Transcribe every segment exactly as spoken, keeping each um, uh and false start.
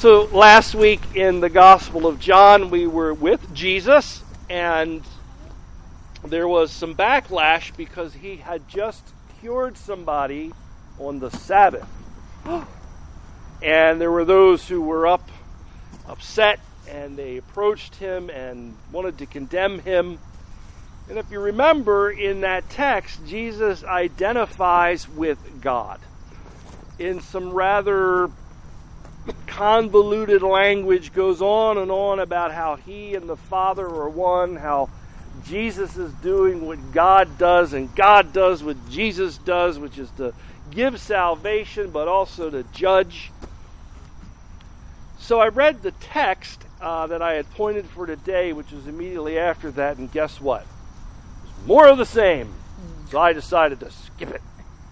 So last week in the Gospel of John, we were with Jesus, and there was some backlash because he had just cured somebody on the Sabbath. And there were those who were up, upset, and they approached him and wanted to condemn him. And if you remember, in that text, Jesus identifies with God in some rather convoluted language, goes on and on about how he and the Father are one, how Jesus is doing what God does, and God does what Jesus does, which is to give salvation, but also to judge. So I read the text uh, that I had pointed for today, which was immediately after that, and guess what? It was more of the same. So I decided to skip it.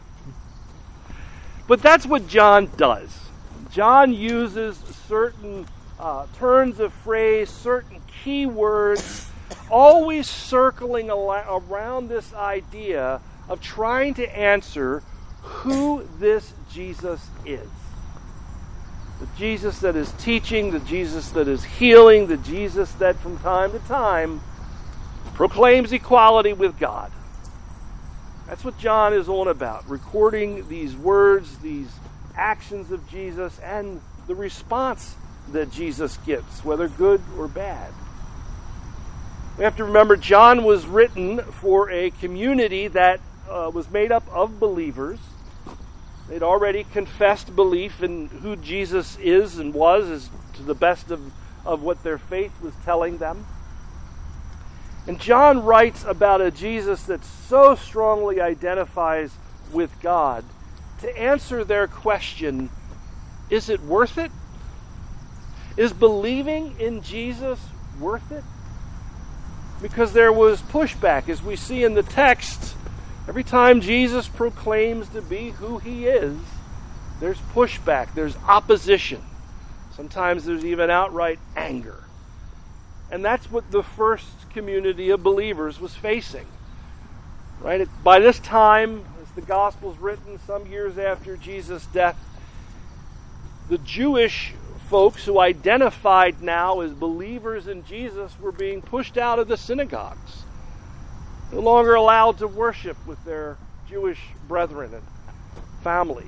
But that's what John does. John uses certain uh, turns of phrase, certain key words, always circling al- around this idea of trying to answer who this Jesus is. The Jesus that is teaching, the Jesus that is healing, the Jesus that from time to time proclaims equality with God. That's what John is on about, recording these words, these actions of Jesus, and the response that Jesus gets, whether good or bad. We have to remember John was written for a community that uh, was made up of believers. They'd already confessed belief in who Jesus is and was, as to the best of, of what their faith was telling them. And John writes about a Jesus that so strongly identifies with God to answer their question, is it worth it? Is believing in Jesus worth it? Because there was pushback, as we see in the text. Every time Jesus proclaims to be who he is, there's pushback, there's opposition. Sometimes there's even outright anger. And that's what the first community of believers was facing. Right? By this time, as the Gospel's written some years after Jesus' death, the Jewish folks who identified now as believers in Jesus were being pushed out of the synagogues, no longer allowed to worship with their Jewish brethren and families.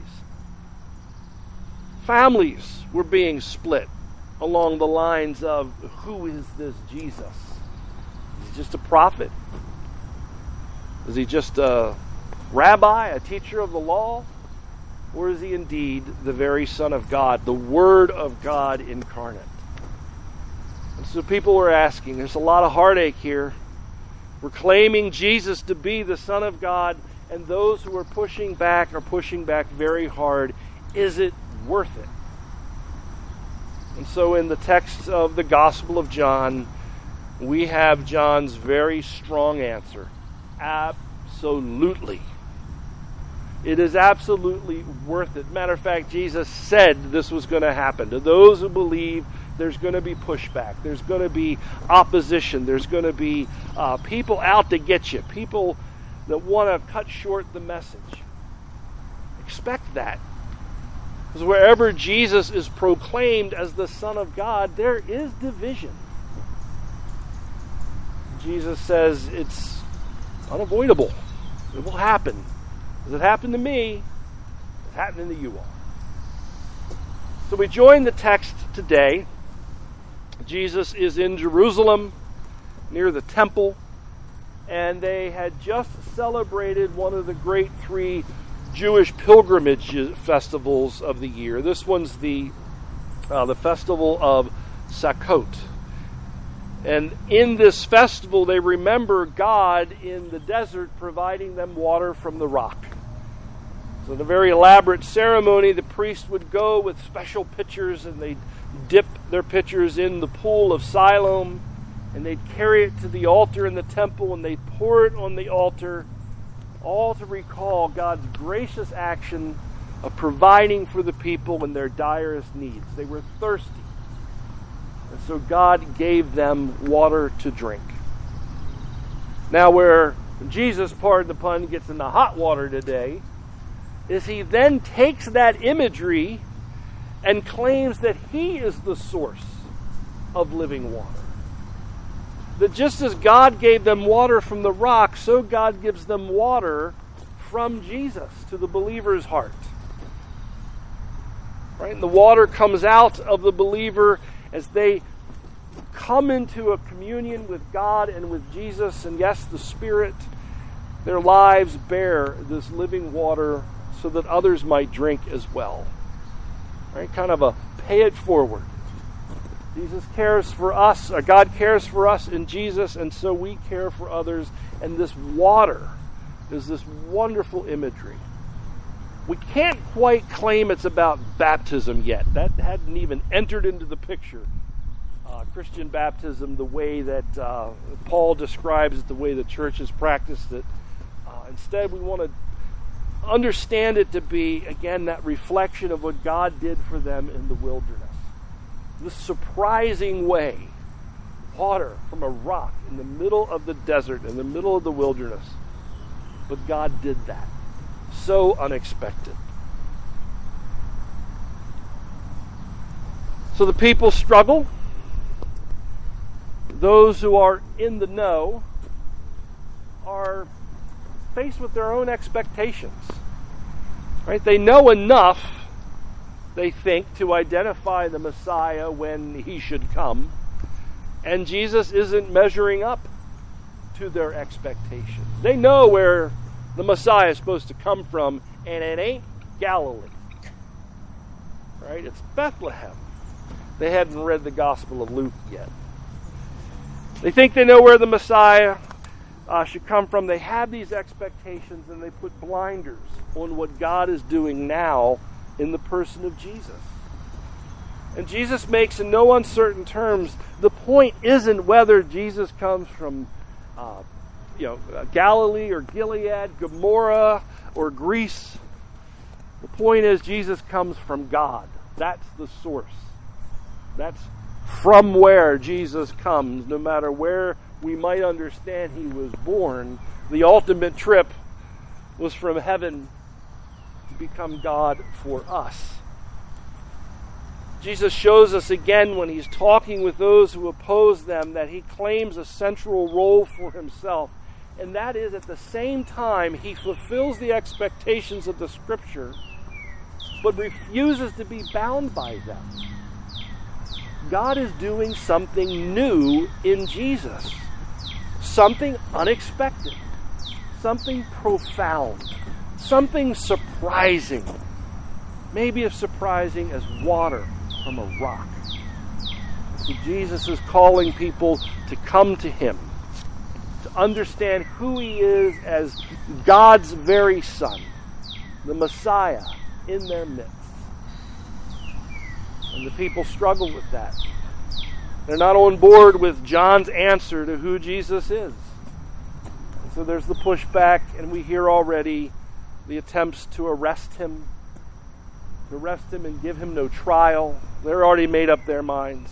Families were being split along the lines of, who is this Jesus? Is he just a prophet? Is he just a rabbi, a teacher of the law? Or is he indeed the very Son of God, the Word of God incarnate? And so people were asking, there's a lot of heartache here. We're claiming Jesus to be the Son of God, and those who are pushing back are pushing back very hard. Is it worth it? And so in the text of the Gospel of John, we have John's very strong answer. Absolutely. It is absolutely worth it. Matter of fact, Jesus said this was going to happen. To those who believe, there's going to be pushback. There's going to be opposition. There's going to be uh, people out to get you. People that want to cut short the message. Expect that. Because wherever Jesus is proclaimed as the Son of God, there is division. Jesus says it's unavoidable. It will happen. As it happened to me, it's happening to you all. So we join the text today. Jesus is in Jerusalem, near the temple, and they had just celebrated one of the great three Jewish pilgrimage festivals of the year. This one's the uh, the festival of Sukkot. And in this festival, they remember God in the desert providing them water from the rock. So in a very elaborate ceremony, the priest would go with special pitchers, and they'd dip their pitchers in the pool of Siloam, and they'd carry it to the altar in the temple, and they'd pour it on the altar, all to recall God's gracious action of providing for the people in their direst needs. They were thirsty. And so God gave them water to drink. Now where Jesus, pardon the pun, gets in the hot water today, is he then takes that imagery and claims that he is the source of living water. That just as God gave them water from the rock, so God gives them water from Jesus to the believer's heart. Right? And the water comes out of the believer as they come into a communion with God and with Jesus, and yes, the Spirit. Their lives bear this living water so that others might drink as well. Right? Kind of a pay it forward. Jesus cares for us, or God cares for us in Jesus, and so we care for others. And this water is this wonderful imagery. We can't quite claim it's about baptism yet. That hadn't even entered into the picture. Uh, Christian baptism, the way that uh, Paul describes it, the way the church has practiced it. Uh, instead, we want to understand it to be, again, that reflection of what God did for them in the wilderness. This surprising way, water from a rock in the middle of the desert, in the middle of the wilderness. But God did that. So unexpected. So the people struggle. Those who are in the know are faced with their own expectations. Right? They know enough, they think, to identify the Messiah when he should come. And Jesus isn't measuring up to their expectations. They know where the Messiah is supposed to come from, and it ain't Galilee. Right? It's Bethlehem. They hadn't read the Gospel of Luke yet. They think they know where the Messiah uh, should come from. They have these expectations, and they put blinders on what God is doing now in the person of Jesus. And Jesus makes in no uncertain terms, the point isn't whether Jesus comes from uh, you know, Galilee or Gilead, Gomorrah or Greece. The point is Jesus comes from God. That's the source. That's from where Jesus comes, no matter where we might understand he was born. The ultimate trip was from heaven to become God for us. Jesus shows us again when he's talking with those who oppose them that he claims a central role for himself. And that is, at the same time, he fulfills the expectations of the Scripture, but refuses to be bound by them. God is doing something new in Jesus. Something unexpected. Something profound. Something surprising. Maybe as surprising as water from a rock. So Jesus is calling people to come to him, to understand who he is as God's very Son, the Messiah in their midst. And the people struggle with that. They're not on board with John's answer to who Jesus is. And so there's the pushback, and we hear already the attempts to arrest him, to arrest him and give him no trial. They're already made up their minds.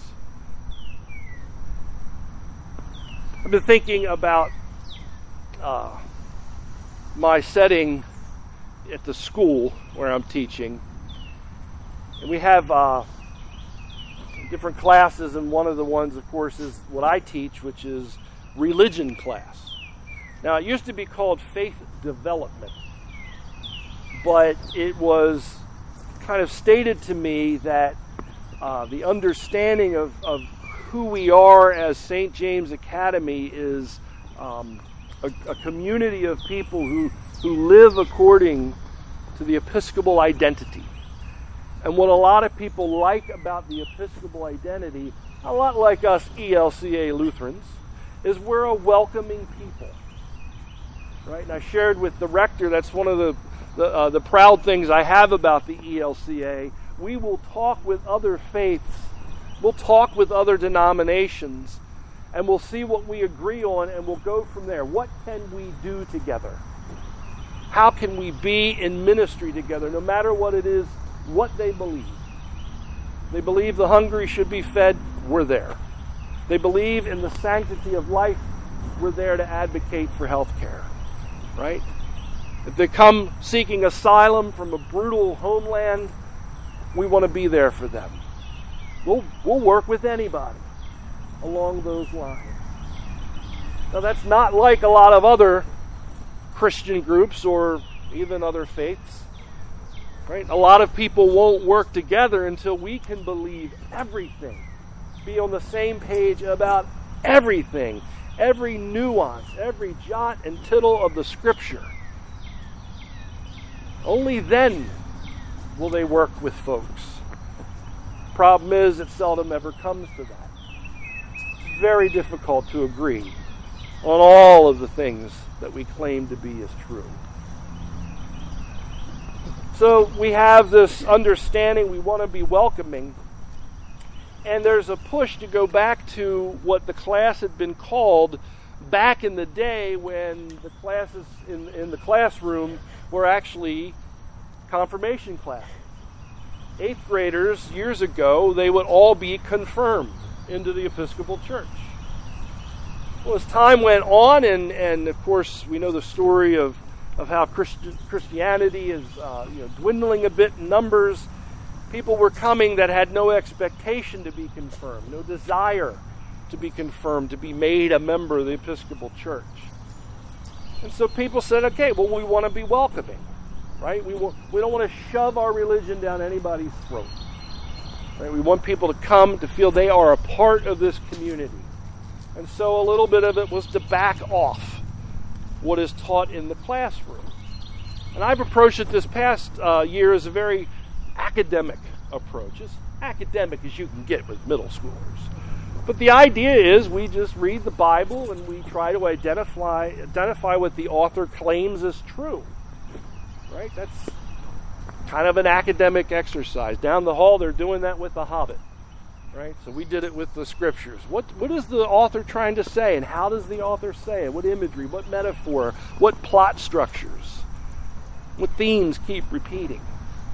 I've been thinking about uh, my setting at the school where I'm teaching. And we have uh, different classes, and one of the ones, of course, is what I teach, which is religion class. Now, it used to be called faith development, but it was kind of stated to me that uh, the understanding of, of who we are as Saint James Academy is um, a, a community of people who, who live according to the Episcopal identity. And what a lot of people like about the Episcopal identity, a lot like us E L C A Lutherans, is we're a welcoming people. Right? And I shared with the rector, that's one of the the, uh, the proud things I have about the E L C A. We will talk with other faiths. We'll talk with other denominations, and we'll see what we agree on, and we'll go from there. What can we do together? How can we be in ministry together, no matter what it is, what they believe? They believe the hungry should be fed, we're there. They believe in the sanctity of life, we're there to advocate for health care. Right? If they come seeking asylum from a brutal homeland, we want to be there for them. We'll, we'll work with anybody along those lines. Now, that's not like a lot of other Christian groups or even other faiths. Right? A lot of people won't work together until we can believe everything, be on the same page about everything, every nuance, every jot and tittle of the Scripture. Only then will they work with folks. Problem is, it seldom ever comes to that. It's very difficult to agree on all of the things that we claim to be as true. So we have this understanding, we want to be welcoming, and there's a push to go back to what the class had been called back in the day when the classes in, in the classroom were actually confirmation classes. Eighth graders, years ago, they would all be confirmed into the Episcopal Church. Well, as time went on, and, and of course we know the story of, of how Christi- Christianity is uh, you know, dwindling a bit in numbers, people were coming that had no expectation to be confirmed, no desire to be confirmed, to be made a member of the Episcopal Church. And so people said, okay, well, we want to be welcoming. Right? We, want, we don't want to shove our religion down anybody's throat. Right? We want people to come to feel they are a part of this community. And so a little bit of it was to back off what is taught in the classroom. And I've approached it this past uh, year as a very academic approach, as academic as you can get with middle schoolers. But the idea is we just read the Bible and we try to identify identify what the author claims is true. Right? That's kind of an academic exercise. Down the hall, they're doing that with The Hobbit. Right? So we did it with the Scriptures. What What is the author trying to say, and how does the author say it? What imagery? What metaphor? What plot structures? What themes keep repeating?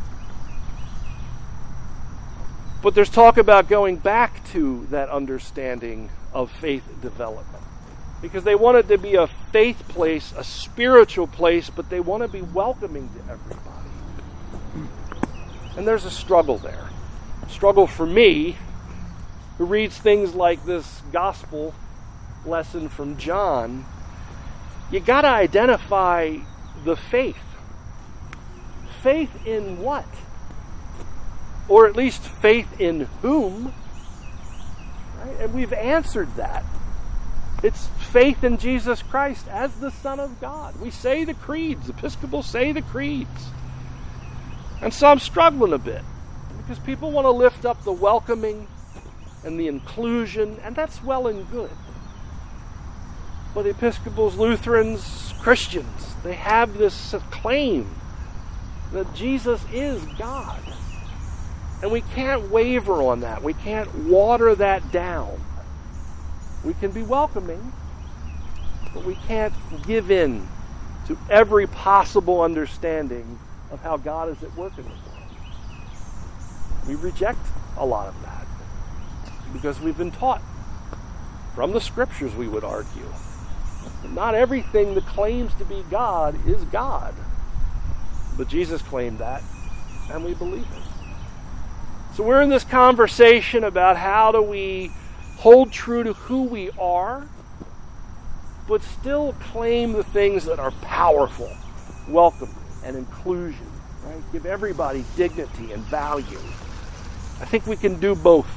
But there's talk about going back to that understanding of faith development. Because they want it to be a faith place, a spiritual place, but they want to be welcoming to everybody. And there's a struggle there. A struggle for me, who reads things like this gospel lesson from John. You got to identify the faith. Faith in what? Or at least faith in whom? Right? And we've answered that. It's faith in Jesus Christ as the Son of God. We say the creeds. Episcopals say the creeds. And so I'm struggling a bit because people want to lift up the welcoming and the inclusion, and that's well and good. But Episcopals, Lutherans, Christians, they have this claim that Jesus is God. And we can't waver on that. We can't water that down. We can be welcoming, but we can't give in to every possible understanding of how God is at work in this world. We reject a lot of that because we've been taught from the Scriptures, we would argue, that not everything that claims to be God is God. But Jesus claimed that, and we believe it. So we're in this conversation about how do we hold true to who we are, but still claim the things that are powerful, welcome and inclusion, right? Give everybody dignity and value. I think we can do both.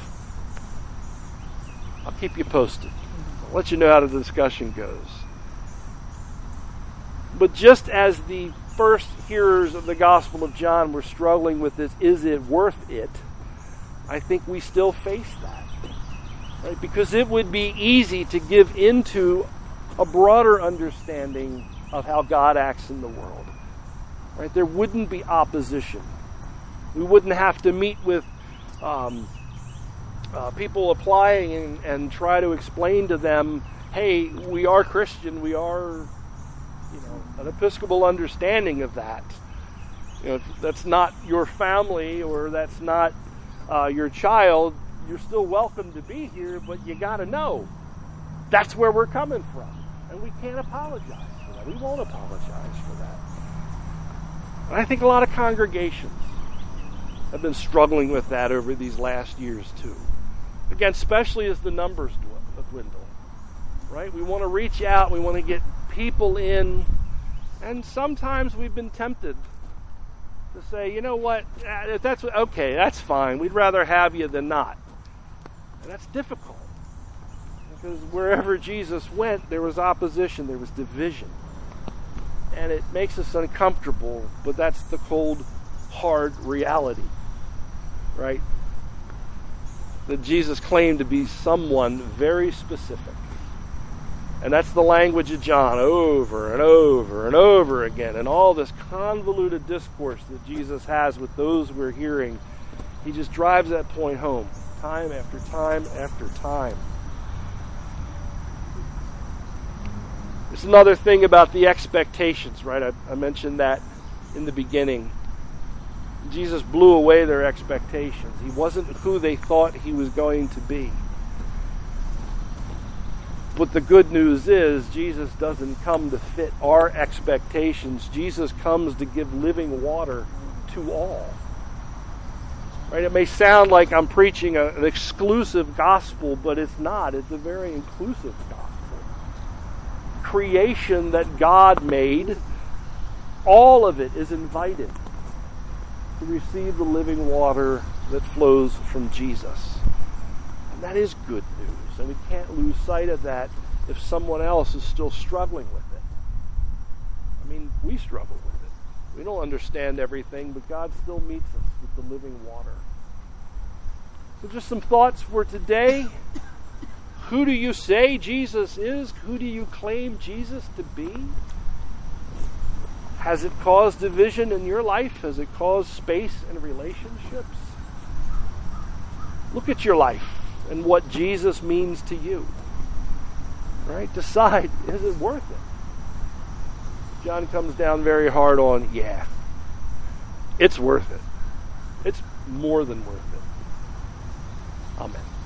I'll keep you posted. I'll let you know how the discussion goes. But just as the first hearers of the Gospel of John were struggling with this, is it worth it? I think we still face that. Right? Because it would be easy to give into a broader understanding of how God acts in the world. Right? There wouldn't be opposition. We wouldn't have to meet with um, uh, people applying and, and try to explain to them, hey, we are Christian, we are, you know, an Episcopal understanding of that. You know, if that's not your family or that's not uh, your child, you're still welcome to be here, but you got to know that's where we're coming from. And we can't apologize for that. We won't apologize for that. And I think a lot of congregations I've been struggling with that over these last years too. Again, especially as the numbers dwindle, right? We want to reach out, we want to get people in, and sometimes we've been tempted to say, you know what, if that's okay, that's fine. We'd rather have you than not. And that's difficult. Because wherever Jesus went, there was opposition, there was division. And it makes us uncomfortable, but that's the cold, hard reality, right? That Jesus claimed to be someone very specific. And that's the language of John over and over and over again. And all this convoluted discourse that Jesus has with those we're hearing, he just drives that point home time after time after time. There's another thing about the expectations, right? I, I mentioned that in the beginning. Jesus blew away their expectations. He wasn't who they thought he was going to be. But the good news is Jesus doesn't come to fit our expectations. Jesus comes to give living water to all. Right? It may sound like I'm preaching a, an exclusive gospel, but it's not. It's a very inclusive gospel. Creation that God made, all of it is invited to receive the living water that flows from Jesus. And that is good news, and we can't lose sight of that if someone else is still struggling with it. I mean, we struggle with it. We don't understand everything, but God still meets us with the living water. So just some thoughts for today. Who do you say Jesus is? Who do you claim Jesus to be? Has it caused division in your life? Has it caused space in relationships? Look at your life and what Jesus means to you. Right? Decide, is it worth it? John comes down very hard on, yeah, it's worth it. It's more than worth it. Amen.